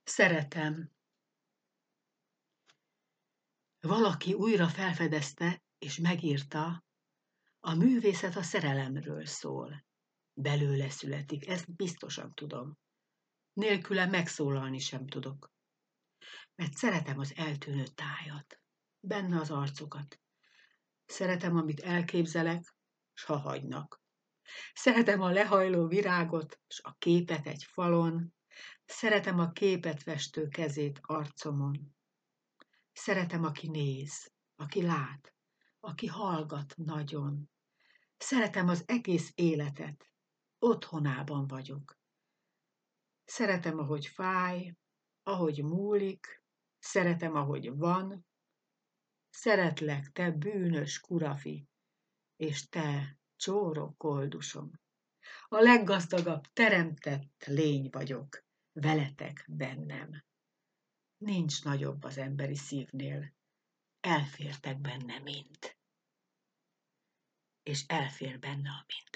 Szeretem. Valaki újra felfedezte és megírta, a művészet a szerelemről szól. Belőle születik, ezt biztosan tudom. Nélküle megszólalni sem tudok. Mert szeretem az eltűnő tájat, benne az arcokat. Szeretem, amit elképzelek, s ha hagynak. Szeretem a lehajló virágot, s a képet egy falon. Szeretem a képet festő kezét arcomon. Szeretem, aki néz, aki lát, aki hallgat nagyon. Szeretem az egész életet, otthonában vagyok. Szeretem, ahogy fáj, ahogy múlik, szeretem, ahogy van. Szeretlek, te bűnös kurafi, és te csóró koldusom. A leggazdagabb teremtett lény vagyok, veletek bennem. Nincs nagyobb az emberi szívnél, elfértek benne mind. És elfér benne a minden.